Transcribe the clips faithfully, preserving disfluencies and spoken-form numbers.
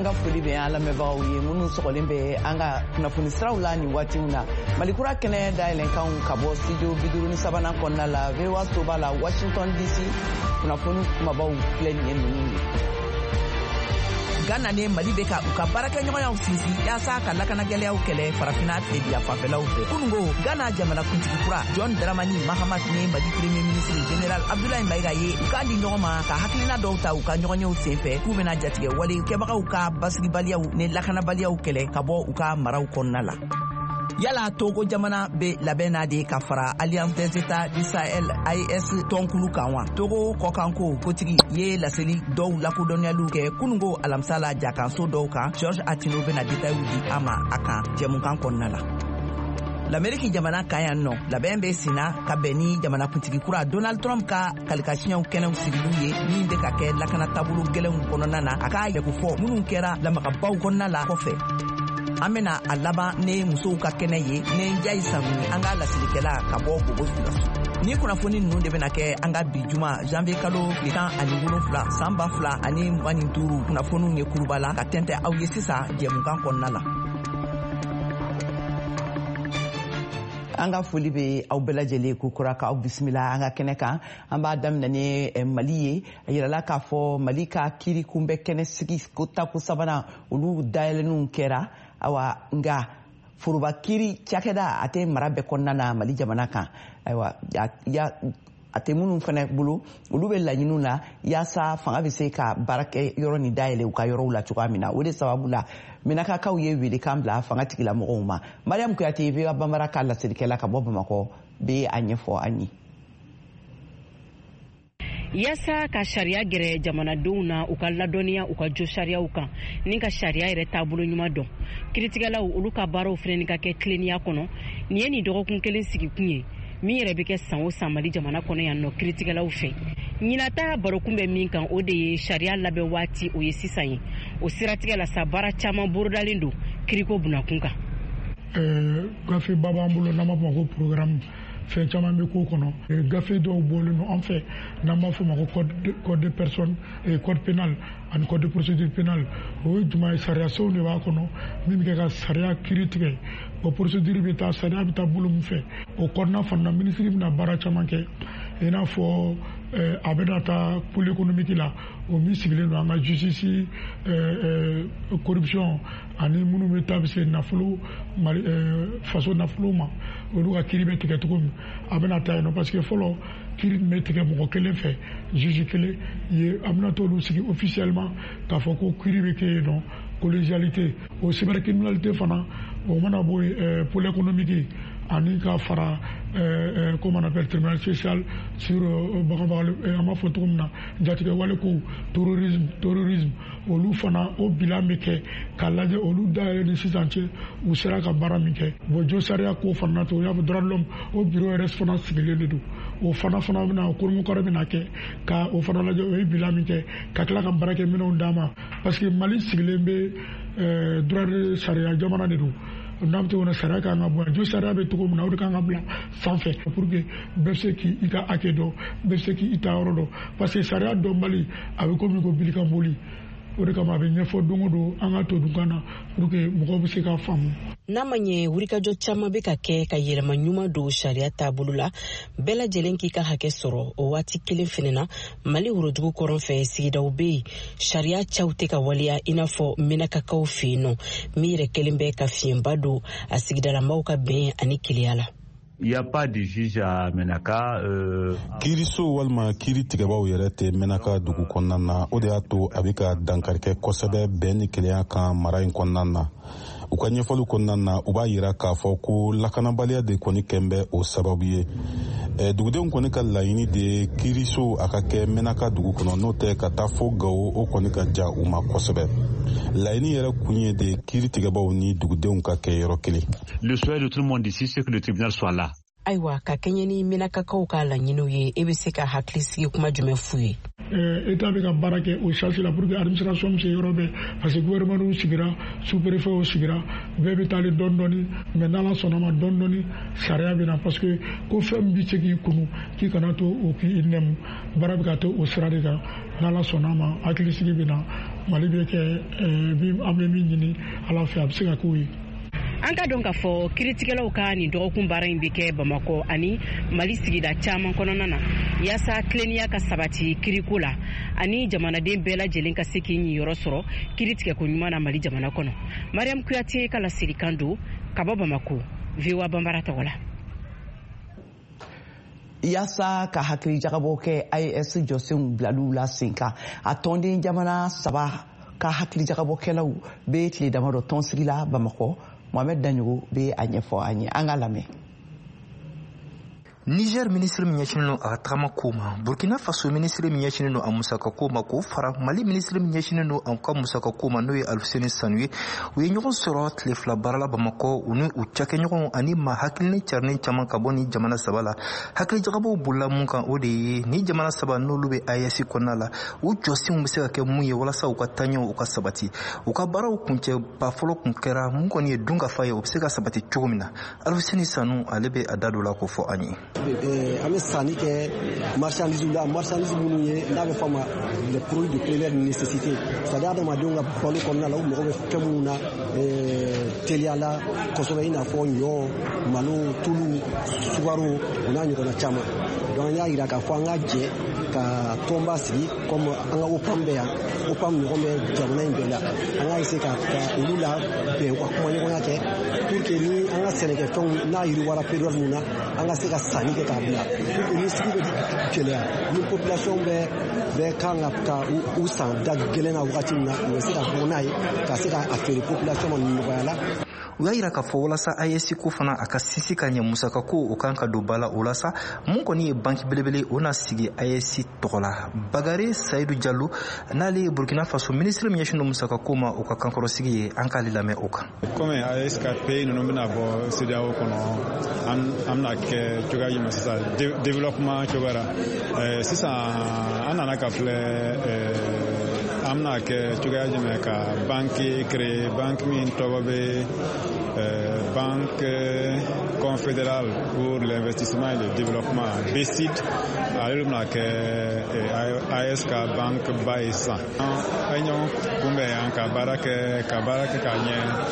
anga foli be ala mebaaw ye munu sokolen be anga kunafuni siraw la ni waati una malikura kene dailen kan kabo studio biduru ni sabana konna la vewa soba la Washington D C kunafuni mabaw plan yen ni Ghana ne Mali beka uka baraka ɲɔgɔnyaw sinsi yasa ka lakana gɛlɛyaw kɛlɛ farafina tebiya fanfɛlaw fɛ kunungo Ghana jamana kuntigi kura John Dramani Mahama ne Mali premier ministre général Abdoulaye Maïga ye u ka di ɲɔgɔn ma ka hakilina dɔw ta u ka ɲɔgɔnyew senfɛ k'u bɛna jatigɛ wale kɛbagaw ka basigibaliyaw ne lakanabaliyaw kɛlɛ ka bɔ u ka maraw kɔnɔna la. Yala Togo jamana be labɛnna de ka fara Alliance des États du Sahel A E S tɔnkulu kan wa Togo kɔkanko kotigi ye laseli dɔw lakodɔnyalu kɛ kunungo alamsala jakanso dɔw kan George Atino bena détail di ama akan jɛmukan kɔnɔna la. L'Amérique jamana kan yan nɔ labɛn be sina ka bɛn ni jamana kuntigi kura Donald Trump ka kalikasiɲɛw kɛnɛw sigiliw ye min be ka kɛ lakana taabolo gɛlɛnw kɔnɔna na a k'a yɛrɛkofɔ minnu kɛra lamagabaw kɔnɔna la kɔfɛ. An bena a laban ne musow ka kɛnɛ ye ne jayi sanuni an ka lasilikɛla ka bɔ bobo sulaso ni kunnafoni ninnu de bena kɛ an ka bi juma janvier kalo tile tan ani wolonfila san ba fila ani mugan ni duuru kunnafoniw ye kuruba la ka tɛntɛ aw ye sisan jɛmukan kɔnɔna la. an ka foli be aw bɛɛ lajɛlen ko kura ka aw bisimila an ka kɛnɛ kan an b'a daminɛ ni Mali ye a yirala k'a fɔ Mali ka kiri kunbɛ kɛnɛ sigi ko tako sabanan olu dayɛlɛnninw kɛra awa nga foroba kiri cakɛda a tɛ mara bɛɛ kɔnɔna na Mali jamana kan ayiwa ya a tɛ minnu fana bolo olu bɛ laɲiniw la yaasa fanga bɛ se ka baarakɛ yɔrɔ ni dayɛlɛ u ka yɔrɔw la cogoya min na o de sababu la minakakaw ye wele kan bila fanga tigilamɔgɔw ma Mariam Kuyate bɛ ka Banbara ka lasirikɛla ka bɔ Bamakɔ bɛ a ɲɛfɔ an ye. Yasa ka sariya gɛrɛ jamanadenw na u ka ladɔniya u ka jo sariyaw kan ni ka sariya yɛrɛ taabolo ɲuman dɔn kiritigɛlaw olu ka baaraw fɛnɛ ka kɛ tileniya kɔnɔ ni ye ni dɔgɔkun kelen sigi kun ye min yɛrɛ bɛ kɛ san o san Mali jamana kɔnɔ yan nɔ kiritigɛlaw fɛ ɲinata barokun bɛ min kan o de ye sariya labɛn waati o ye sisan ye o siratigɛ la sa baara caman borodalen don kiriko bunakun kan. ɛɛ gafe ba b'an bolo n'an b'a fɔ ko programme fɛn caman bɛ k'o kɔnɔ gafe dɔw bɔlen don an fɛ n'an b'a fɔ ma ko code de personne code pénal ani code de procédure pénale o ye juma ye sariya senw de b'a kɔnɔ min bɛ kɛ ka sariya kiiri tigɛ o procédure bɛ taa sariya bɛ taa bolo min fɛ o kɔnɔna fana ministre bɛna baara caman kɛ i n'a fɔ a bɛna taa pôle économique la o min sigilen don an ka justice corruption ani minnu bɛ taa bɛ se nafolo faso nafolo ma olu ka kiiri bɛ tigɛ cogo min a bɛna taa yen nɔ parce que fɔlɔ kiiri bɛ tigɛ mɔgɔ kelen fɛ juge kelen ye a bɛna t'olu sigi officiellement k'a fɔ ko kiiri bɛ kɛ yen nɔ collégialité o cybercriminalité fana o mana bɔ yen pôle économique ani ka fara comment on appelle tribunal spécial sur bagabagal an b'a fɔ cogo min na jatigɛ wale ko terrorisme terrorisme olu fana o bilan bɛ kɛ k'a lajɛ olu dayɛlɛ ni sisan cɛ u sera ka baara min kɛ bon jo sariya ko fana to o y'a fɔ droit de l'homme o bureau yɛrɛ fana sigilen de don o fana fana bɛna o koromokɔrɔ bɛna kɛ ka o fana lajɛ o ye bilan min kɛ ka tila ka baarakɛ minɛnw d'a ma parce que Mali sigilen bɛ droit de sariya jamana de don n'an bɛ to kɔnɔ sariya kan ka bɔ jo sariya bɛ cogo min na o de kan ka bila sanfɛ pour que bɛɛ bɛ se k'i ka hakɛ dɔn bɛɛ bɛ se k'i ta yɔrɔ dɔn parce que sariya dɔnbali a bɛ komi ko bilikan boli o de kama a bɛ ɲɛfɔ don o don an ka to dunkan na pour que mɔgɔw bɛ se k'a faamu. N'a ma ɲɛ wulikajɔ caman bɛ ka kɛ ka yɛlɛma ɲuman don sariya taabolo la bɛɛ lajɛlen k'i ka hakɛ sɔrɔ o waati kelen fana na Mali worodugu kɔrɔn fɛ sigidaw bɛ yen sariya cɛw tɛ ka waleya i n'a fɔ minakakaw fɛ yen nɔ min yɛrɛ kelen bɛ ka fiɲɛba don a sigidalamaw ka bɛn ani keleya la. Il n'y a pas de juge à Menaka. Euh... Kiriso walima kiri tigɛbaw yɛrɛ tɛ Menaka dugu kɔnɔna na o de y'a to a bɛ ka dankari kɛ kosɛbɛ bɛn ni keleya kan mara in kɔnɔna na. U ka ɲɛfɔli kɔnɔna na u b'a yira k'a fɔ ko lakanabaliya de kɔni kɛn bɛ o sababu ye. Ɛ dugudenw kɔni ka laɲini de kiriso a ka kɛ Menaka dugu kɔnɔ n'o tɛ ka taa fo Gawo o kɔni ka ja u ma kosɛbɛ. Laɲini yɛrɛ kun ye de kiri tigɛbaw ni dugudenw ka kɛ yɔrɔ kelen. Le souhait de tout le monde ici c'est que le tribunal soit là. Ayiwa ka kɛɲɛ ni minakakaw ka laɲiniw ye e bɛ se ka hakili sigi kuma jumɛn f'u ye. État bɛ ka baara kɛ o chance la pour que administration bɛ se yɔrɔ bɛɛ parce que gouvernement sigira sous-préfet sigira bɛɛ bɛ taali dɔɔni dɔɔni mais n'Ala sɔnna ma dɔɔni dɔɔni sariya bɛ na parce que ko fɛn min bɛ se k'i kunu k'i kana to o k'i nɛmu baara bɛ ka to o sira de kan n'Ala sɔnna ma hakilisigi bɛ na Mali bɛ kɛ an bɛ min ɲini Ala fɛ a bɛ se ka k'o ye. An ka dɔn k'a fɔ kiiritigɛlaw ka nin dɔgɔkun baara in bɛ kɛ Bamakɔ ani Mali sigida caman kɔnɔna na yaasa tilennenya ka sabati kiiriko la ani jamanaden bɛɛ lajɛlen ka se k'i ɲiyɔrɔ sɔrɔ kiiritigɛko ɲuman na Mali jamana kɔnɔ. Mariam Kuyate ka lasirikan don ka bɔ Bamakɔ V O A Banbara tɔgɔ la. Yaasa ka hakili jagabɔ kɛ A E S jɔsenw bilaliw la sen kan a tɔnden jamana saba ka hakili jagabɔkɛlaw bɛ tile damadɔ tɔnsigi la Bamakɔ. Mohamed Danyogo bɛ a ɲɛfɔ an ye an ka lamɛn. Niger ministre min ɲɛsinnen don a tagama ko ma, Burkina Faso ministre min ɲɛsinnen don a musaka ko ma k'o fara Mali ministre min ɲɛsinnen don a ka musaka ko ma n'o ye Alfuseni Sanu ye, u ye ɲɔgɔn sɔrɔ tile fila baara la Bamakɔ u ni u cakɛɲɔgɔnw ani maa hakilini carinin caman ka bɔ ni jamana saba la. Hakili jagabaw bolila mun kan o de ye ni jamana saba n'olu bɛ A E S kɔnɔna la u jɔsenw bɛ se ka kɛ mun ye walasa u ka taaɲɛw u ka sabati. U ka baaraw kuncɛba fɔlɔ kun kɛra mun kɔni ye dun ka fa ye o bɛ se ka sabati cogo min na. Alfuseni Sanu ale bɛ a da don la k'o fɔ an ye. An bɛ sanni kɛ marchandise la marchandise minnu ye n'a bɛ fɔ a ma les produits de première nécessité c'est-à-dire adamadenw ka balo kɔnɔna la u mago bɛ fɛn minnu na teliya la kosɛbɛ i n'a fɔ ɲɔ malo tulu sukaro o n'a ɲɔgɔnna caman donc an y'a jira k'a fɔ an ka jɛ ka tɔnba sigi comme an ka O P A M bɛ yan O P A M ɲɔgɔn bɛ jamana in bɛɛ la an ka essayer ka olu la bɛn ka kuma ɲɔgɔnya kɛ pour que ni an ka sɛnɛkɛfɛnw n'a yiriwara période min na an ka se ka sanni kɛ k'a bila pour que ni sigi bɛ gɛlɛya ni population bɛ bɛ kan ka ka u san da gɛlɛn na wagati min na u bɛ se ka bɔ n'a ye ka se k'a feere population ma nɔgɔya la. U y'a jira k'a fɔ walasa A E S ko fana a ka sinsin ka ɲɛ musaka ko o kan ka don ba la o la sa mun kɔni ye banki belebele o na sigi A E S tɔgɔ la. Bagare Sayidu Jalo n'ale ye Burkina Faso ministre min ɲɛsinnen don musaka ko ma o ka kankɔrɔsigi ye an k'ale lamɛn o kan. Komi A E S ka pays ninnu bɛna bɔ C E D E A O kɔnɔ an bɛna kɛ cogoya jumɛn sisan développement cogoya la sisan an nana ka filɛ an bɛna kɛ cogoya jumɛn ka banque créer banque min tɔgɔ bɛ Banque confédérale pour l'investissement et le développement B C I D ale bɛna kɛ A E S ka banque ba ye sisan an ye ɲɔgɔn kunbɛn yan ka baara kɛ ka baara kɛ ka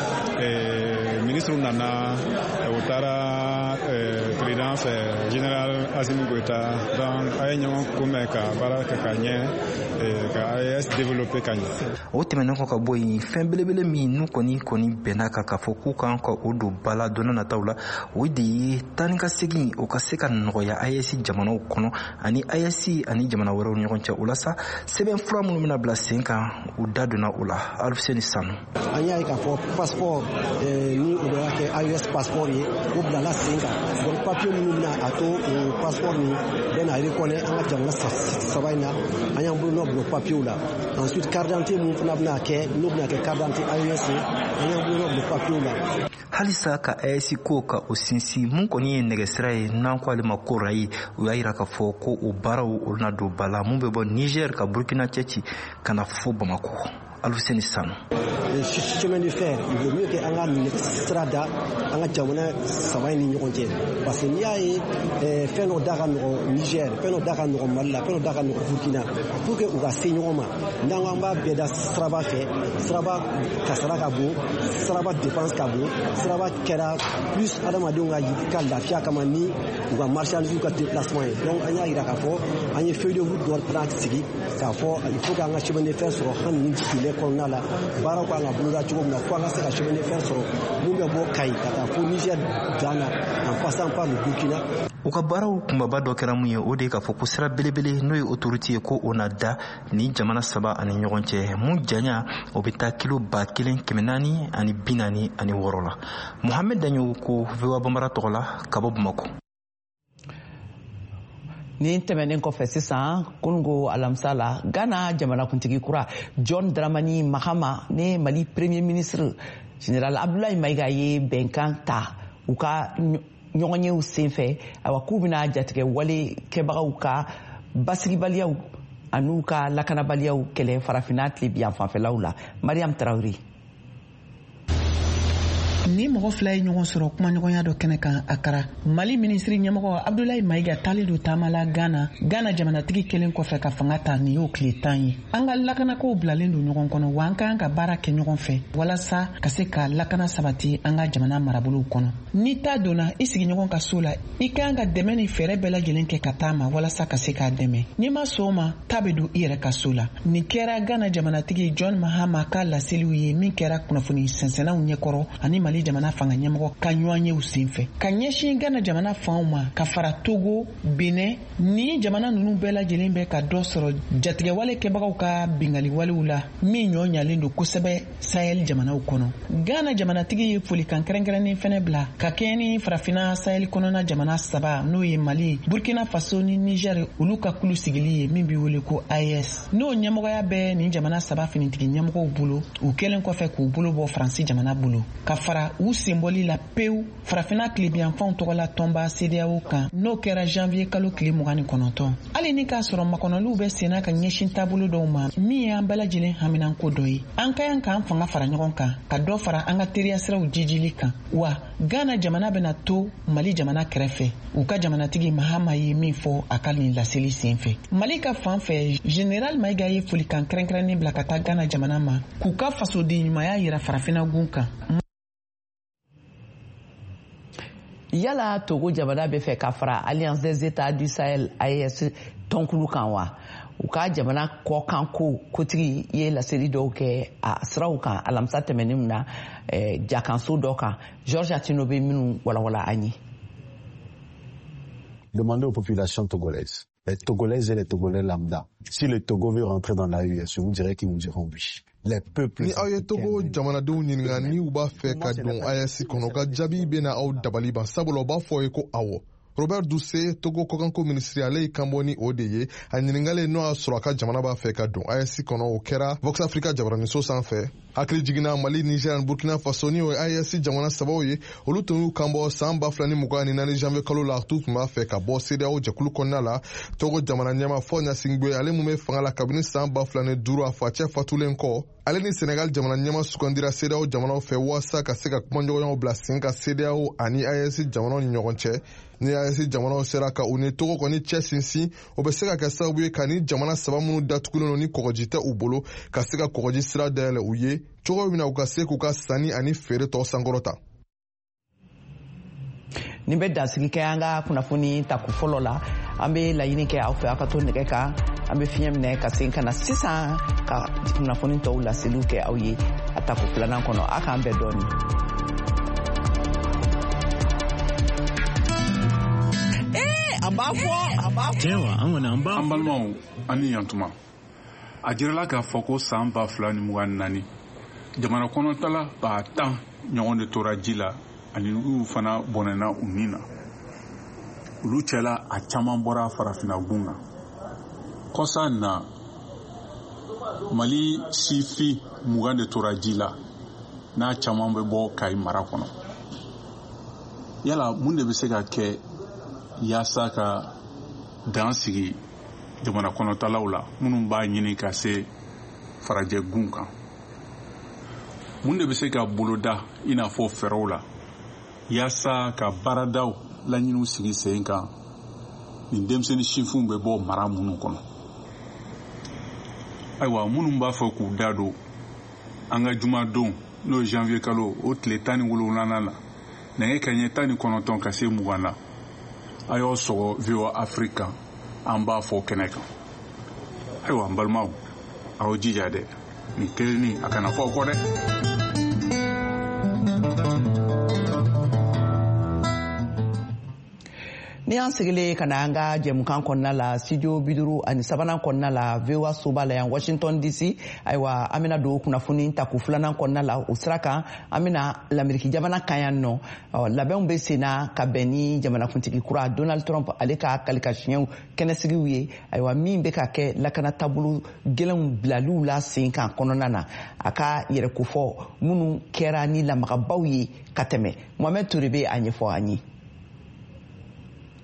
ɲɛ ministre nana u taara président fɛ général Assimi Goïta donc a ye ɲɔgɔn kunbɛn ka baara kɛ ka ɲɛ ka A E S développer ka ɲɛ. O tɛmɛnen kɔ ka bɔ yen fɛn belebele min n'u kɔni kɔni bɛnna kan k'a fɔ k'u kan ka o don ba la don nataw la o de ye taa ni ka segin o ka se ka nɔgɔya A E S jamanaw kɔnɔ ani A E S ani jamana wɛrɛw ni ɲɔgɔn cɛ o la sa sɛbɛn fura minnu bɛna bila sen kan u da donna o la. Alfuseni Sanu. An y'a ye k'a fɔ passeport ni o bɛ kɛ A E S passeport ye o bilala sen kan donc papier minnu bɛna a to o passeport nin bɛna reconnaître an ka jamana saba in na an y'an bolo nɔ bila papier la ensuite carte d'identité minnu fana bɛna kɛ n'o bɛna kɛ carte d'identité A E S ye an y'an bolo nɔ bila papier la. Halisa ka A E S ko ka o sinsin mun kɔni ye nɛgɛsira ye n'an ko ale ma ko rayi u y'a jira k'a fɔ ko o baaraw o na don ba la mun bɛ bɔ Niger ka Burkina cɛ ci ka na fo Bamakɔ. Alfuseni Sanu. Chemin de fer il vaut mieux que an ka sira da an ka jamana saba in ni ɲɔgɔn cɛ parce que n'i y'a ye fɛn dɔ da ka nɔgɔ Niger fɛn dɔ da ka nɔgɔ Mali la fɛn dɔ da ka nɔgɔ Burkina pour que u ka se ɲɔgɔn ma n'an ko an b'a bɛɛ da siraba fɛ siraba kasara ka bon siraba dépense ka bon siraba kɛra plus adamadenw ka ka lafiya kama ni u ka marchandise ka déplacement ye donc an y'a jira k'a fɔ an ye feuille de route dɔ fana sigi k'a fɔ il faut k'an ka chemin de fer sɔrɔ an ni jigin kɔnɔna la baaraw kan ka boloda cogo min na fo an ka se ka chemin de fer sɔrɔ mun bɛ bɔ Kayi ka taa fo Niger Ghana en passant par le Burkina. U ka baaraw kunbaba dɔ kɛra mun ye o de ye k'a fɔ ko sira belebele n'o ye autorité ye ko o na da ni jamana saba ani ɲɔgɔn cɛ mun janya o bɛ taa kilo ba kelen kɛmɛ naani ani bi naani ani wɔɔrɔ la. Mohamed Danyo ko V O A Banbara tɔgɔ la ka bɔ Bamakɔ. Ni tɛmɛnen kɔfɛ sisan kunungo alamisa la Ghana jamanakuntigi kura John Dramani Mahama ne Mali premier ministre général Abdoulaye Maïga ye bɛnkan ta u ka ɲɔgɔn yew senfɛ awa k'u bɛna jatigɛ wale kɛbagaw ka basigibaliyaw a n'u ka lakanabaliyaw kɛlɛ farafina tile bi yan fanfɛlaw la. Mariam Traoré. Ni mɔgɔ fila ye ɲɔgɔn sɔrɔ kumaɲɔgɔnya dɔ kɛnɛ kan Akara. Mali ministre ɲɛmɔgɔ Abdoulaye Maiga taalen do taama la Ghana. Ghana jamanatigi kelen kɔfɛ ka fanga ta nin y'o tile tan ye. An ka lakanako bilalen do ɲɔgɔn kɔnɔ wa an kan ka baara kɛ ɲɔgɔn fɛ walasa ka se ka lakana sabati an ka jamana marabolow kɔnɔ. Ni ta donna i sigi ɲɔgɔn ka so la, i kan ka dɛmɛ ni fɛɛrɛ bɛɛ lajɛlen kɛ ka taama walasa ka se k'a dɛmɛ. Ni ma sɔn o ma, ta bɛ don i yɛrɛ ka so la. Nin kɛra Ghana jamanatigi John Mahama ka laseliw ye min kɛra kunnafoni sɛnsɛnnaw ɲɛkɔrɔ ani Mali jamana fanga ɲɛmɔgɔ ka ɲɔgɔn yew senfɛ. Ka ɲɛsin Ghana jamana fanw ma ka fara Togo, Benin ni jamana ninnu bɛɛ lajɛlen bɛ ka dɔ sɔrɔ jatigɛwale kɛbagaw ka bingaliwalew la min ɲɔ ɲalen do kosɛbɛ Sahel jamanaw kɔnɔ. Ghana jamanatigi ye folikan kɛrɛnkɛrɛnnen fɛnɛ bila ka kɛɲɛ ni farafina Sahel kɔnɔna jamana saba n'o ye Mali, Burkina Faso ni Niger olu ka kulu sigili ye min bɛ wele ko A E S. N'o ɲɛmɔgɔya bɛ nin jamana saba finitigi ɲɛmɔgɔw bolo, u kɛlen kɔfɛ k'u bolo bɔ Faransi jamana bolo ka fara u senbɔli la pewu farafina tilebiyanfanw tɔgɔ la tɔnba C D A O kan n'o kɛra janvier kalo tile mugan ni kɔnɔntɔn. Hali ni k'a sɔrɔ makɔnɔliw bɛ senna ka ɲɛsin taabolo dɔw ma min ye an bɛɛ lajɛlen haminanko dɔ ye. An ka yan k'an fanga fara ɲɔgɔn kan ka dɔ fara an ka teriya siraw jijili kan wa Ghana jamana bɛna to Mali jamana kɛrɛfɛ. U ka jamanatigi Mahama ye min fɔ a ka nin laseli senfɛ. Mali ka fan fɛ General Maiga ye folikan kɛrɛnkɛrɛnnen bila ka taa Ghana jamana ma k'u ka fasoden ɲumanya yira farafina gun kan. Yala Togo jamana bɛ fɛ ka fara Alliance des États du Sahel A E S tɔnkulu kan wa? U ka jamana kɔkan ko kotigi ye laseli dɔw kɛ a siraw kan alamisa tɛmɛnen na jakanso dɔ kan. Georges Atino bɛ minnu walawala an ye. Demandez aux populations togolaises, les Togolaises et les Togolais lambda, si le Togo veut rentrer dans l'A E S, je vous dirais qu'ils vous diront oui. Les peuples. Ni aw ye Togo jamanadenw ɲininka ni u b'a fɛ ka don A E S kɔnɔ ka jaabi bɛna aw dabali ban sabula u b'a fɔ ye ko awɔ. Robert Dussé, Togo kɔkanko minisiri ale y'i kanbɔ ni o de ye a ɲininkalen n'o y'a sɔrɔ a ka jamana b'a fɛ ka don A E S kɔnɔ o kɛra Vox Africa jabaraniso sanfɛ. Hakili jiginna Mali, Niger ni Burkina Faso ni o ye A E S jamana sabaw ye olu tun y'u kanbɔ san ba fila ni mugan ni naani janvier kalo la tu tun b'a fɛ ka bɔ C D A O jɛkulu kɔnɔna la. Togo jamana ɲɛma fɔ Ɲasingbe ale mun bɛ fanga la kabini san ba fila ni duuru a facɛ fatulen kɔ. Ale ni Senegal jamana ɲɛma sugandira C D A O jamanaw fɛ walasa ka se ka kumaɲɔgɔnyaw bila sen ka C D A O ani A E S jamanaw ni ɲɔgɔn cɛ. Ni A E S jamanaw sera ka u ni Togo kɔni cɛ sinsin o bɛ se ka kɛ sababu ye ka ni jamana saba minnu datugulen don ni kɔgɔji tɛ u bolo ka se ka kɔgɔji sira dayɛlɛ u ye cogo min na u ka se k'u ka sanni ani feere tɔ sankɔrɔta. Nin bɛ dansigi kɛ an ka kunnafoni taku fɔlɔ la an bɛ laɲini kɛ aw fɛ aw ka to nɛgɛ kan an bɛ fiɲɛ minɛ ka segin ka na sisan ka kunnafoni tɔw laseliw kɛ aw ye a taku filanan kɔnɔ a k'an bɛɛ dɔɔnin. An b'a fɔ an b'a fɔ Cewa an kɔni an b'a an balimaw ani yantuma a jirala k'a fɔ ko san ba fila ni mugan ni naani jamana kɔnɔtala ba tan ɲɔgɔn de tora ji la ani olu fana bɔnɛna u nin na olu cɛla a caman bɔra farafina gun na kɔsa na Mali sifi mugan de tora ji la n'a caman bɛ bɔ Kayi mara kɔnɔ yala mun de bɛ se ka kɛ yaasa ka dan sigi jamana kɔnɔtalaw la minnu b'a ɲini ka se farajɛ gun kan mun de bɛ se ka boloda i n'a fɔ fɛɛrɛw la yaasa ka baaradaw laɲiniw sigi sen kan nin denmisɛnnin sifinw bɛ bɔ mara minnu kɔnɔ ayiwa minnu b'a fɔ k'u da don an ka jumadon n'o ye janvier kalo o tile tan ni wolonwulanan la nɛgɛ kanɲɛ tan ni kɔnɔntɔn ka se mugan na a y'aw sɔgɔ V O A Afrique an b'a fɔ kɛnɛ kan ayiwa n balimaw aw jija dɛ nin kelenni a kana fɔ kɔ dɛ. Ni an sigilen ka na an ka jɛmukan kɔnɔna la studio biduru ani sabanan kɔnɔna la V O A soba la yan Washington D C ayiwa an bɛna don kunnafoni taku filanan kɔnɔna la o sira kan an bɛna Lameriki jamana kan yan nɔ labɛnw bɛ sen na ka bɛn ni jamanakuntigi kura Donald Trump ale ka kalikasiɲɛw kɛnɛsigiw ye ayiwa min bɛ ka kɛ lakana taabolo gɛlɛnw bilaliw la sen kan kɔnɔna na a ka yɛrɛkofɔ minnu kɛra ni lamagabaw ye ka tɛmɛ Mohamed Toure bɛ a ɲɛfɔ an ye.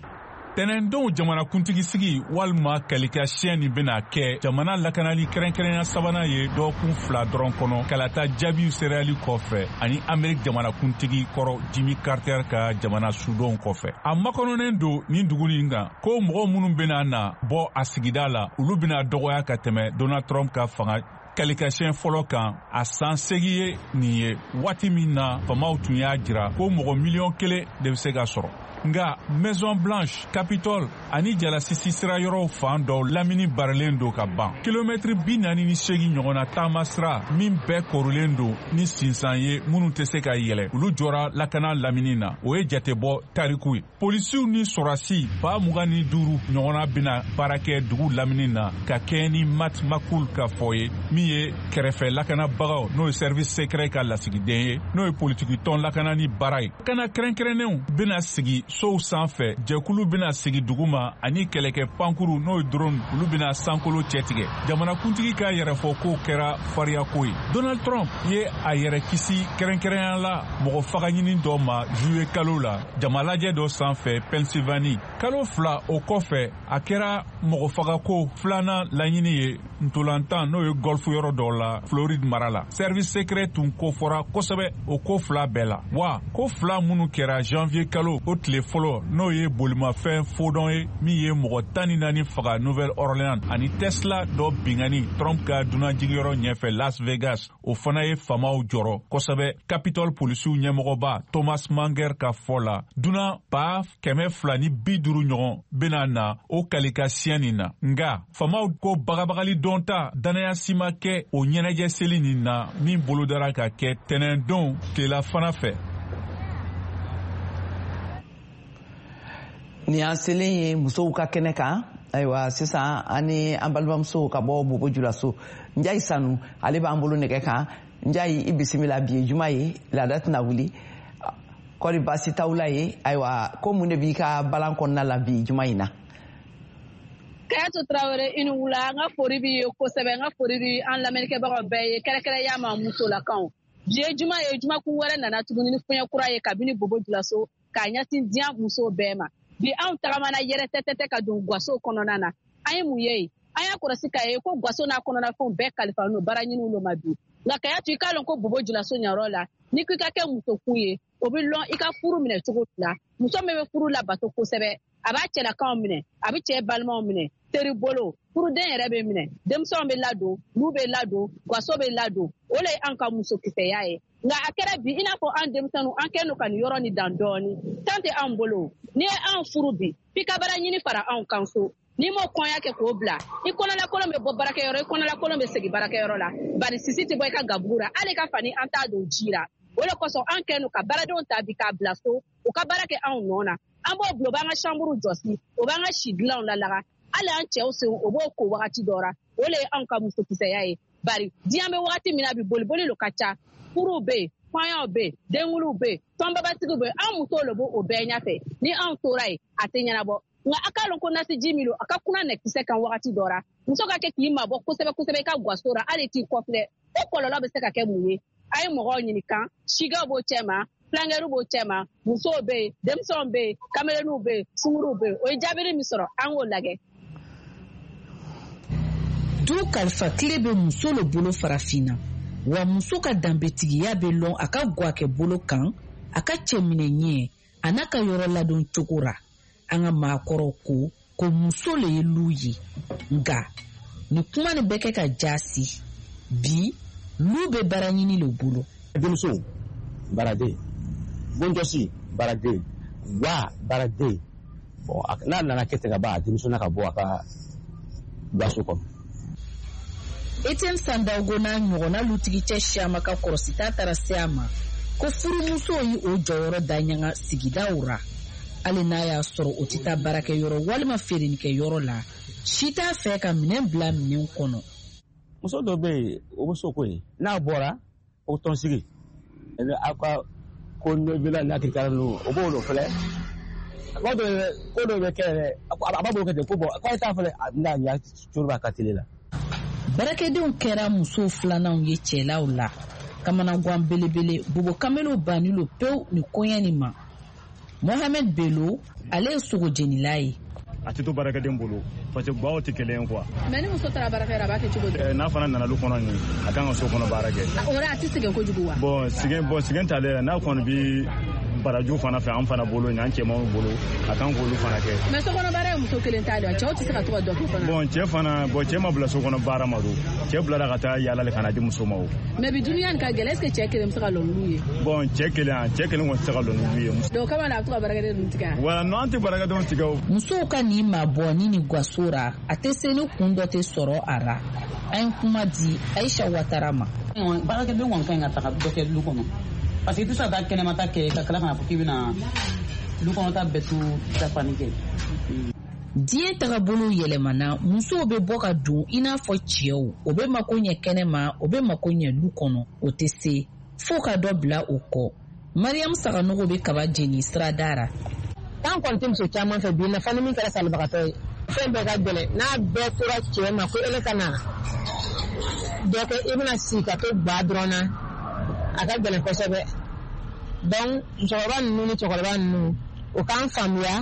tɛnɛndenw jamana kuntigi sigi walima kalika siyɛn nin bena kɛ jamana lakanali kɛrɛnkɛrɛnya sabanan ye dɔgɔkun fila dɔrɔn kɔnɔ kalata jaabiw sereyali kɔfɛ ani amerik jamana kuntigi kɔrɔ jimmy carter ka jamana sudɔnw kɔfɛ a makɔnɔnen don nin dugu nin kan ko mɔgɔ minnu bena na bɔ a sigida la olu bena dɔgɔya ka tɛmɛ donald trump ka fanga kalikasiyɛn fɔlɔ kan a san segi ye nin ye waati min na famaw tun y'a jira ko mɔgɔ miliyɔn kelen de be se ka sɔrɔ nga maison blanche capitole ani jalasisi sira yɔrɔw fan dɔw lamini barilen do ka ban kilomɛtiri bi naani ni segi ɲɔgɔnna taama sira min bɛɛ korilen do ni sinsan ye minnu tɛ se ka yɛlɛ olu jɔra lakana lamini na o ye jatebɔ tariku ye polisiw ni sɔrasi ba mugan ni duuru ɲɔgɔnna bena baara kɛ dugu lamini na ka kɛɲɛ ni mat makul ka fɔ ye min ye kɛrɛfɛ lakanabagaw n'o ye service secret ka lasigiden ye n'o ye politiki tɔn lakana ni baara ye kana kɛrɛnkɛrɛnnenw bena sigi sow sanfɛ jɛkulu bena sigi duguma ani kɛlɛkɛ pankuru n'o ye drone olu bena sankolo cɛtigɛ jamana kuntigi ka yɛrɛfɔ kow kɛra fariyako ye donald trump ye a yɛrɛ kisi kɛrɛnkɛrɛnya la mɔgɔ fagaɲini dɔ ma juye kalo la jamalajɛ dɔ sanfɛ pennsylvanie kalo fila o kɔfɛ a kɛra mɔgɔ fagako filanan laɲini ye ntolantan n'o ye gɔlfu yɔrɔ dɔw la floride mara la service secret tun kofɔra kosɛbɛ o ko fila bɛɛ la wa ko fila minnu kɛra janvier kalo o tile fɔlɔ n'o ye bolimafɛn fodɔn ye min ye mɔgɔ tan ni naani faga nouvelle orleans ani tesla dɔ bingani trump ka dunanjigiyɔrɔ ɲɛfɛ las vegas o fana ye famaw jɔrɔ kosɛbɛ capitol polisiw ɲɛmɔgɔba thomas manger ka fɔ la dunan ba kɛmɛ fila ni bi duuru ɲɔgɔn bena na o kalika siyɛn nin na nga famaw ko bagabagali dɔn ta danaya si ma kɛ o ɲɛnajɛ seli nin na min bolodara ka kɛ tɛnɛndon tilela fana fɛ ni an selen ye musow ka kɛnɛ kan ayiwa sisan ani an balimamusow ka bɔ bobo julaso njayi sanu ale b'an bolo nɛgɛ kan njayi i bisimila bi ye juma ye laada tɛna wuli kɔri baasi t'aw la ye ayiwa ko mun de b'i ka balan kɔnɔna la bi juma in na Kayatou Traoré i ni wula n ka fori b'i ye kosɛbɛ n ka fori bi an lamɛnnikɛbagaw bɛɛ ye kɛrɛkɛrɛnya ma musolakaw bi ye juma ye jumakun wɛrɛ nana tuguni ni fiɲɛ kura ye kabini bobo julaso k'a ɲɛsin diɲɛ musow bɛɛ ma bi anw tagamana yɛrɛ tɛtɛtɛ ka don gaso kɔnɔna na an ye mun ye an y'a kɔrɔsi k'a ye ko gaso n'a kɔnɔnafɛnw bɛɛ kalifa n'o baara ɲiniw lo ma bi nka Kayatou i k'a lɔn ko bobo julaso ɲayɔrɔ la ni ko i ka kɛ musokun ye o bɛ lɔn i ka furu minɛ cogo la muso min bɛ furu labato kosɛbɛ a b'a cɛlakaw minɛ a bɛ cɛ balimaw minɛ teri bolo furuden yɛrɛ bɛ minɛ denmisɛnw bɛ ladon n'u bɛ ladon gaso bɛ ladon o le ye an ka musokisɛya ye nka a kɛra bi i n'a fɔ an denmisɛnninw an kɛlen don ka nin yɔrɔ ni dan dɔɔni tan tɛ anw bolo n'i ye anw furu bi f'i ka baara ɲini fara anw kan so n'i m'o kɔnya kɛ k'o bila i kɔnɔlakolon bɛ bɔ baarakɛyɔrɔ i kɔnɔlakolon bɛ segin baarakɛyɔrɔ la bari sisi tɛ bɔ i ka gabugu la hali ka fani an t'a don ji la o le kosɔn an kɛlen don ka baaradenw ta bi k'a bila so u ka baara kɛ anw nɔ na an b'o bila o b'an ka chambre jɔsi o b'an ka si dilanw lalaga hali an cɛw sen o b'o ko wagati dɔ la o le ye anw ka musokisɛya ye bari diɲɛ bɛ wagati min na bi boliboli lo ka ca furuw bɛ yen kɔɲɔw bɛ yen denkudiw bɛ yen tɔnbabatigiw bɛ yen an musow le b'o bɛɛ ɲɛfɛ ni anw tora yen a tɛ ɲɛnabɔ nka a k'a lɔn ko nasi ji min lo a ka kunna nɛkisɛ kan wagati dɔ la muso ka kɛ k'i mabɔ kosɛbɛ kosɛbɛ i ka gaso la hali t'i kɔfilɛ o kɔlɔlɔ bɛ se ka kɛ mun ye a ye mɔgɔw ɲinikan sigaw b'o cɛ ma filankɛriw b'o cɛ ma musow bɛ yen denmisɛnw bɛ yen kameleniw bɛ yen sunguruw bɛ yen o ye jaabiri min sɔrɔ an k'o lajɛ du kalifa tile bɛ muso le bolo farafinna wa muso ka danbetigiya bɛ lɔn a ka gwakɛ bolo kan a ka cɛminɛ ɲɛ a n'a ka yɔrɔ ladon cogo ra an ka maakɔrɔw ko ko muso le ye lu ye nka ni kuma nin bɛ kɛ ka jaasi bi lu bɛ baara ɲini le bolo denmuso baaraden bonjɔsi baaraden wa baaraden bon n'a nana kɛ ten ka ban a denmuso na ka bɔ a ka gaso kɔnɔ Etienne Sandaogo n'a ɲɔgɔnna lutigicɛ Siama ka kɔrɔsita taara se a ma ko furumusow ye o jɔyɔrɔ da ɲaga sigidaw ra hali n'a y'a sɔrɔ o tɛ taa baarakɛyɔrɔ walima feerenikɛyɔrɔ la si t'a fɛ ka minɛn bila minɛn kɔnɔ muso dɔ bɛ yen o bɛ so ko ye n'a bɔra o tɔnsigi aw ka ko nɔbila lakirikara ninnu o b'o lo filɛ ko dɔ ko dɔ bɛ kɛ yɛrɛ a b'a bolo kɛ ten ko bɔn k'ale t'a filɛ a bɛna ɲa coro b'a ka tele la baarakɛdenw kɛra muso filananw ye cɛlaw la kamanagan belebele bobo kamelo banilo pewu ni kɔɲɛ nin ma Mohamed Bello ale ye sogo jenila ye. A tɛ to baarakɛden bolo parce que baw tɛ kelen quoi. Mais ni muso taara baarakɛyɔrɔ a b'a kɛ cogo di? N'a fana nana lu kɔnɔ nin a kan ka so kɔnɔ baara kɛ. O la a tɛ sɛgɛn kojugu wa? Bon sɛgɛn bon sɛgɛn t'ale la n'a kɔni bi baraju fana fɛ an fana bolo nin an cɛmanw bolo a kan k'olu fana kɛ. Mais so kɔnɔ baara ye muso kelen t'a don cɛw tɛ se ka to ka dɔ kɛ fana. Bon cɛ fana bon cɛ ma bila so kɔnɔ baara ma don cɛ bilara ka taa yaalale ka na di muso ma o. Mais bi duniya nin ka gɛlɛn est-ce que cɛ kelen bɛ se ka lɔ n'u ye? Bon cɛ kelen cɛ kelen kɔni tɛ se ka lɔ n'u ye. Donc kama na a bɛ to ka baarakɛden ninnu tigɛ. Wa non an tɛ baarakɛdenw tigɛ o. Musow ka nin mabɔ ni nin gasora a tɛ se ni kun dɔ tɛ sɔrɔ a ra. An ye kuma di Aisha Watara ma. Baarakɛden kɔni ka ɲi ka taga dɔ kɛ lu kɔnɔ parce que i tɛ se ka taa kɛnɛmata kɛ ka tila ka na fɔ k'i bɛna lu kɔnɔta bɛɛ tu dafani kɛ. Diɲɛ tagabolo yɛlɛmana musow bɛ bɔ ka don i n'a fɔ cɛw o bɛ mako ɲɛ kɛnɛma o bɛ mako ɲɛ lu kɔnɔ o tɛ se fo ka dɔ bila o kɔ. Mariam Saganogo bɛ kaba jeni sirada ra. Tan kɔni tɛ muso caman fɛ bi nafa ni min kɛra salibagatɔ ye fɛn bɛɛ ka gɛlɛn n'a bɛɛ tora cɛ ma ko ele ka na dɔ kɛ i bɛna sigi ka to ba dɔrɔn na a ka gɛlɛn kosɛbɛ donc musokɔrɔba ninnu ni cɛkɔrɔba ninnu o k'an faamuya.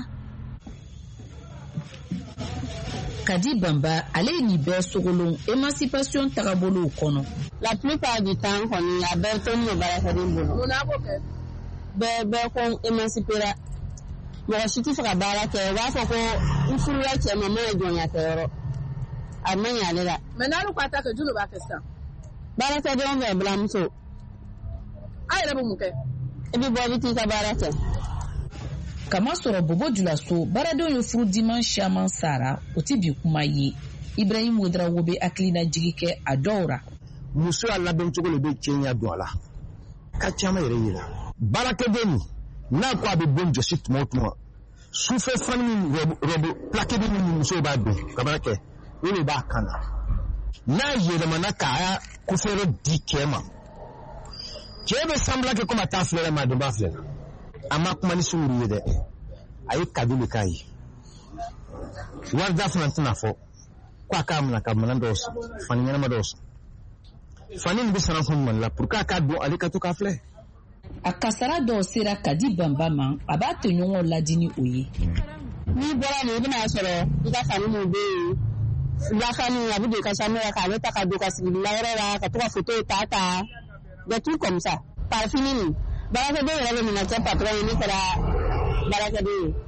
Kadi Bamba ale ye nin bɛɛ sogolon émancipation tagabolow kɔnɔ. La plupart du temps kɔni a bɛɛ to ni baarakɛden bolo. Mun na b'o kɛ? Bɛɛ bɛɛ ko émancipera mɔgɔ si tɛ fɛ ka baara kɛ u b'a fɔ ko n furula cɛ ma mana jɔnya kɛ yɔrɔ a man ɲi ale la. Mais n'alu ko a ta kɛ julu b'a kɛ sisan. Baarakɛdenw bɛ bilamuso. A yɛrɛ bɛ mun kɛ? I bɛ bɔ i bɛ t'i ka baara kɛ. Kama sɔrɔ Bobo Dulaso baaradenw ye furu diman caman sara o tɛ bi kuma ye. Ibrahim Ouedraogo bɛ hakilina jigi kɛ a dɔw ra. Muso y'a labɛn cogo de bɛ cɛ ɲɛ don a la ka caman yɛrɛ yira. Baarakɛden n'a ko a bɛ bon jɔsi tuma o tuma sufɛ fani min rɔbu plakɛden min muso b'a don ka baara kɛ o de b'a kan na. N'a yɛlɛmana k'a kofɛrɛ di cɛ ma cɛ bɛ sanbila kɛ komi a t'a filɛ ma a don b'a filɛ a ma kuma ni sunkuru ye dɛ a ye kado de k'a ye warida fana tɛna fɔ ko a k'a minɛ ka minɛn dɔw san fani ɲɛnama dɔw san fani min bɛ sara kun mali la pour que a k'a don ale ka to k'a filɛ. A kasara dɔw sera Kadi Bamba ma a b'a to ɲɔgɔn ladi ni o ye. N'i bɔra nin i bɛna sɔrɔ i ka fani min bɛ yen lafani a bɛ don i ka chambre la k'ale ta ka don ka sigi layɔrɔ la ka to ka photo ta ta des trucs comme ça par fini nin baarakɛden yɛrɛ bɛ minɛ cɛ patron ye ne kɛra baarakɛden ye.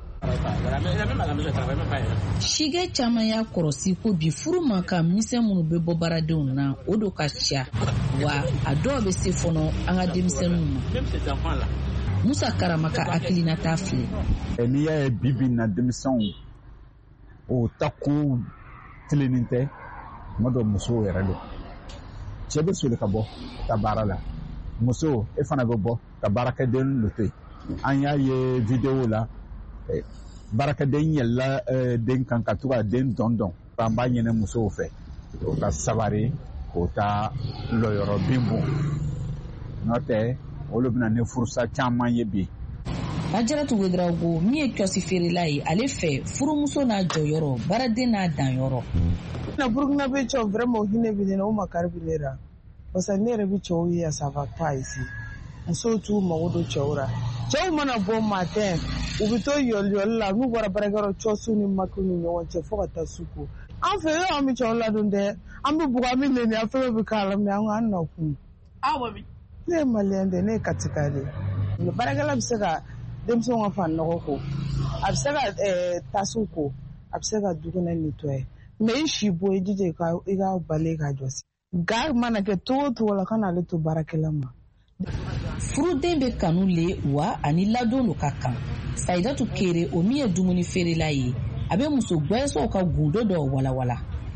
Shige caman y'a kɔrɔsi ko bi furu man kan misɛn minnu bɛ bɔ baaradenw na o do ka ca wa a dɔw bɛ se fɔlɔ an ka denmisɛnninw ma. Musa Karama ka hakilina t'a filɛ. N'i y'a ye bi bi in na denmisɛnw o ta ko tilenin tɛ tuma dɔ musow yɛrɛ don. Cɛ bɛ soli ka bɔ ka baara la muso e fana bɛ bɔ ka baarakɛden dɔ to yen. An y'a ye video la baarakɛden yɛlɛla den kan ka to ka den dɔn dɔn k'an b'a ɲini musow fɛ o ka sabari k'o ta lɔyɔrɔ bin bon n'o tɛ olu bɛna ni furusa caman ye bi. Ajaratu Ouedraogo min ye kiosi feerela ye ale fɛ furumuso n'a jɔyɔrɔ baaraden n'a danyɔrɔ. Na Burkina bɛ cɛw vraiment hinɛ bɛ ne na o makari bɛ ne la parce que ne yɛrɛ bɛ cɛw ye ça va pas ici musow t'u mago don cɛw la cɛw mana bɔ matin u bɛ to yɔliyɔli la n'u bɔra baarakɛyɔrɔ cɔsu ni makiw ni ɲɔgɔn cɛ fo ka taa su ko an fɛ yɔrɔ an bɛ cɛw ladon dɛ an bɛ bugu an bɛ nɛni an fɛn bɛɛ bɛ k'a la mɛ an k'an na kun. Awa bi. Ne ye maliyɛn de ne ye katika de ye baarakɛla bɛ se ka denmisɛnw ka fan nɔgɔ ko a bɛ se ka tasiw ko a bɛ se ka du kɔnɔ nettoyer mɛ i si bɔ i jija i ka bale k'a jɔsi ga mana kɛ cogo o cogo la ka n'ale to baarakɛla ma. Furuden bɛ kanu le wa ani ladon do ka kan. Saidatu Kere o min ye dumuni feerela ye a bɛ muso gbɛɛsɛw ka gundo dɔ walawala.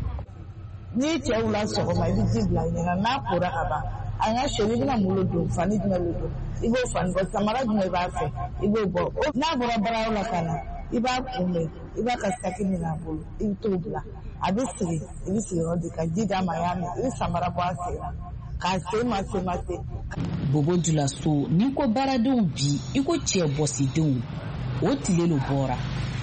N'i cɛw la sɔgɔma i bɛ ji bila ɲɛna n'a kora ka ban an ka sɛli bɛna mulo don fani jumɛn de don i b'o fani bɔ samara jumɛn i b'a fɛ i b'o bɔ n'a bɔra baaraw la ka na i b'a kunbɛn i b'a ka saki min a bolo i bɛ t'o bila a bɛ sigi i bɛ sigi yɔrɔ de ka ji d'a ma y'a mɛn i bɛ samara bɔ a sen na k'a se ma se ma se. Bobo Dulaso n'i ko baaradenw bi i ko cɛ bɔsidenw o tile lo bɔra.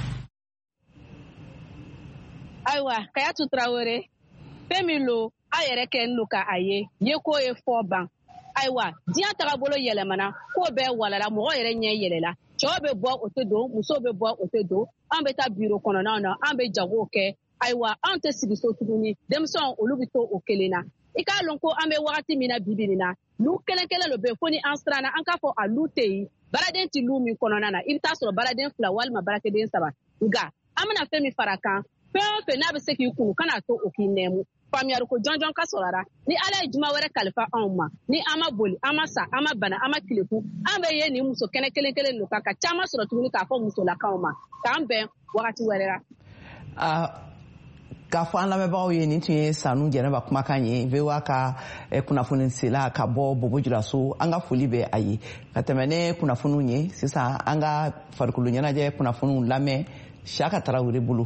Ayiwa Kayatu Traoré fɛn min lo a yɛrɛ kɛ n'o ka a ye ye ko ye fɔ ban ayiwa diɲɛ tagabolo yɛlɛmana ko bɛɛ walala mɔgɔ yɛrɛ ɲɛ yɛlɛla cɛw bɛ bɔ o tɛ don musow bɛ bɔ o tɛ don an bɛ taa biro kɔnɔnaw na an bɛ jago kɛ ayiwa an tɛ sigi so tuguni denmisɛnw olu bɛ to o kelen na i k'a lɔn ko an bɛ wagati min na bibi nin na lu kelen kelen dɔ bɛ fo ni an siranna an k'a fɔ a lu tɛ yen baaraden tɛ lu min kɔnɔna na i bɛ taa sɔrɔ baaraden fila walima baarakɛden saba nka an bɛna fɛn min fara kan fɛn o fɛn n'a bɛ se k'i kunu kana to o k'i nɛmu faamuyali ko jɔnjɔn ka sɔrɔ a ni ala ye juma wɛrɛ kalifa anw ma ni an ma boli an ma sa an ma bana an ma kileku an bɛ ye nin muso kɛnɛ kelen kelen ninnu kan ka caman sɔrɔ tuguni k'a fɔ musolakaw ma k'an bɛn wagati wɛrɛ la. K'a fɔ an lamɛnbagaw ye nin tun ye Sanu Jɛnɛba kumakan ye V O A ka kunnafoni sela ka bɔ Bobo Julaso an ka foli bɛ a ye ka tɛmɛ ne kunnafoniw ye sisan an ka farikolo ɲɛnajɛ kunnafoniw lamɛn Siyaka Tarawele bolo.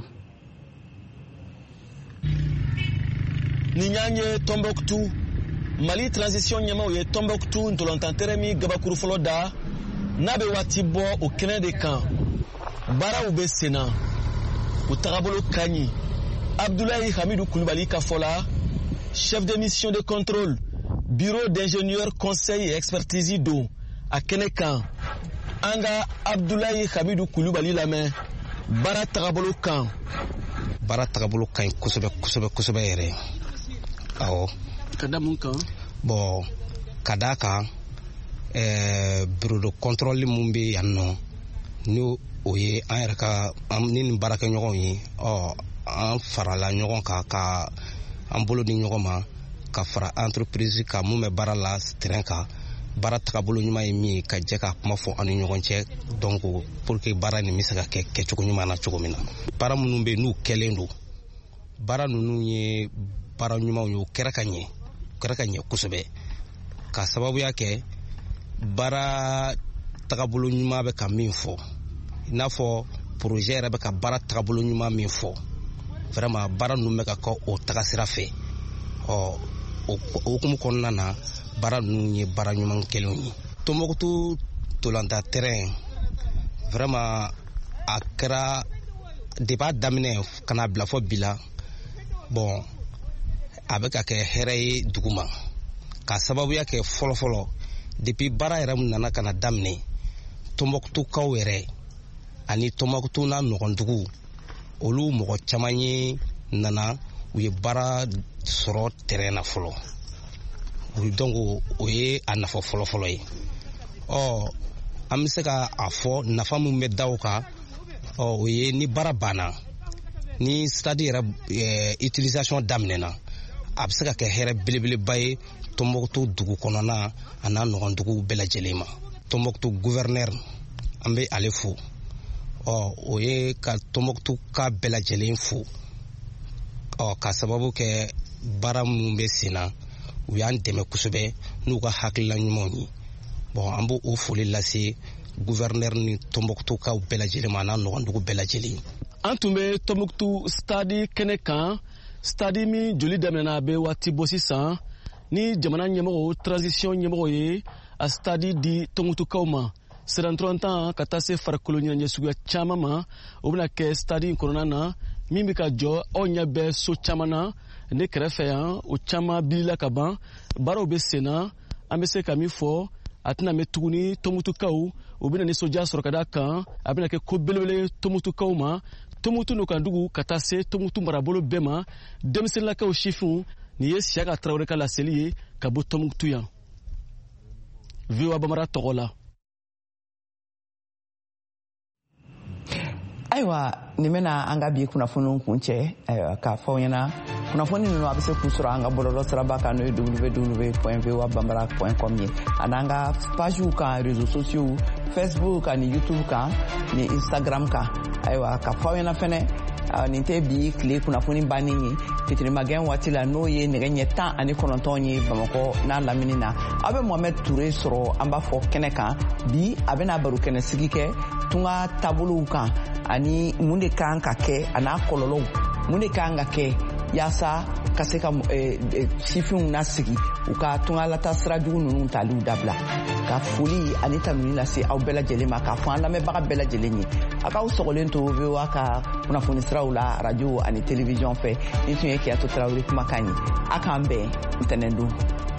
Ni y'an ye Tombouctou Mali transition ɲɛmaw ye Tombouctou ntɔlɔntan min gabakuru fɔlɔ da n'a bɛ waati bɔ o kɛnɛ de kan baaraw bɛ sen na u tagabolo ka ɲi. Abdoulaye Hamidou Koulibaly Kafola, chef de mission de contrôle, bureau d'ingénieur conseil et expertise do à Kenekan. Anga Abdoulaye Hamidou Koulibaly Lamé, Bara Tagabolo Kan. Bara Tagabolo Kan, Kosobe, Kosobe, Kosobe Ere. Aho. Kadamun Kan? Bon, Kadaka, eh, bureau de contrôle Mumbi Yanno. Nous, oye, an yɛrɛ ka ni baraka ɲɔgɔn ye, ɔ an farala ɲɔgɔn kan ka an bolo di ɲɔgɔn ma ka fara entreprise ka mun bɛ baara la terrain kan baara tagabolo ɲuman ye min ye ka jɛ ka kuma fɔ an ni ɲɔgɔn cɛ donc pour que baara nin bɛ se ka kɛ kɛcogo ɲuman na cogo min na baara minnu bɛ n'u kɛlen don baara ninnu ye baara ɲumanw ye o kɛra ka ɲɛ o kɛra ka ɲɛ kosɛbɛ ka sababuya kɛ baara tagabolo ɲuman bɛ ka min fɔ i n'a fɔ projet yɛrɛ bɛ ka baara tagabolo ɲuman min fɔ vraiment baara ninnu bɛ ka kɛ o tagasira fɛ ɔ o hukumu kɔnɔna na baara ninnu ye baara ɲuman kelenw ye Tombouctou ntolantan terrain vraiment a kɛra depuis a daminɛ ka na bila fɔ bi la bon a bɛ ka kɛ hɛrɛ ye dugu ma ka sababuya kɛ fɔlɔfɔlɔ depuis baara yɛrɛ mun nana ka na daminɛ Tombouctoukaw yɛrɛ ani Tombouctou n'a ɲɔgɔndugu olu mɔgɔ caman ye nana u ye baara sɔrɔ terrain na fɔlɔ donc o ye a nafa fɔlɔfɔlɔ ye ɔ an bɛ se ka a fɔ nafa min bɛ da o kan ɔ o ye ni baara banna ni stade yɛrɛ utilisation daminɛna a bɛ se ka kɛ hɛrɛ belebeleba ye Tombouctou dugu kɔnɔna a n'a ɲɔgɔnduguw bɛɛ lajɛlen ma Tombouctou gouverneur an bɛ ale fo ɔ o ye ka Tombouctou ka bɛɛ lajɛlen fo ɔ ka sababu kɛ baara minnu bɛ sen na u y'an dɛmɛ kosɛbɛ n'u ka hakilila ɲumanw ye bon an b'o o foli lase gouverneur ni Tombouctoukaw bɛɛ lajɛlen ma a n'a ɲɔgɔndugu bɛɛ lajɛlen. An tun bɛ Tombouctou stade kɛnɛ kan stade min joli daminɛna a bɛ waati bɔ sisan ni jamana ɲɛmɔgɔ transition ɲɛmɔgɔ ye a stade di Tombouctoukaw ma sirantɔrɔntan ka taa se farikolo ɲɛnajɛ suguya caman ma o bɛna kɛ stade in kɔnɔna na min bɛ ka jɔ aw ɲɛ bɛ so caman na ne kɛrɛfɛ yan o caman bilila ka ban baaraw bɛ sen na an bɛ se ka min fɔ a tɛna mɛn tuguni Tombouctoukaw u bɛna nisɔndiya sɔrɔ ka da kan a bɛna kɛ ko belebele Tombouctoukaw ma Tombouctou n'u kan dugu ka taa se Tombouctou marabolo bɛɛ ma denmisɛnninlakaw sifinw nin ye Siyaka Tarawele ka laseli ye ka bɔ Tombouctou yan V O A Bamara tɔgɔ la. Ayiwa nin bɛna an ka bi kunnafoniw kun cɛ k'a fɔ aw ɲɛna kunnafoni ninnu a bɛ se k'u sɔrɔ an ka bɔlɔlɔ siraba kan n'o ye w w w point v o a bambara point com ye ani an ka pagew kan réseaux sociaux Facebook ani YouTube kan ni Instagram kan ayiwa k'a fɔ aw ɲɛna fɛnɛ nin tɛ bi tile kunnafoni bannen ye fitirimagɛn waati la n'o ye nɛgɛ ɲɛ tan ani kɔnɔntɔn ye Bamakɔ n'a lamini na aw bɛ Mohamed Touré sɔrɔ an b'a fɔ kɛnɛ kan bi a bɛna baro kɛnɛ sigi kɛ tunga taabolow kan ani mun de kan ka kɛ a n'a kɔlɔlɔw mun de kan ka kɛ yaasa ka se ka sifinw nasigi u ka tungalata sira jugu ninnu taliw dabila ka foli ani tanuni lase aw bɛɛ lajɛlen ma k'a fɔ an lamɛnbaga bɛɛ lajɛlen ye a k'aw sɔgɔlen to V O A ka kunnafoni siraw la radio ani télévision fɛ ni tun ye Kiyato Tarawele kumakan ye a k'an bɛn ntɛnɛn don.